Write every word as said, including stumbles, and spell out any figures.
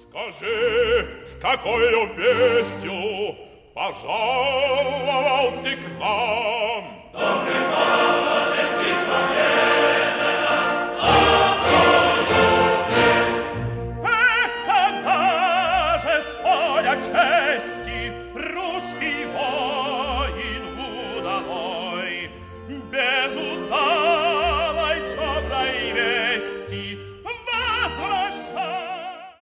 Скажи, с какой вестью пожаловал ты к нам?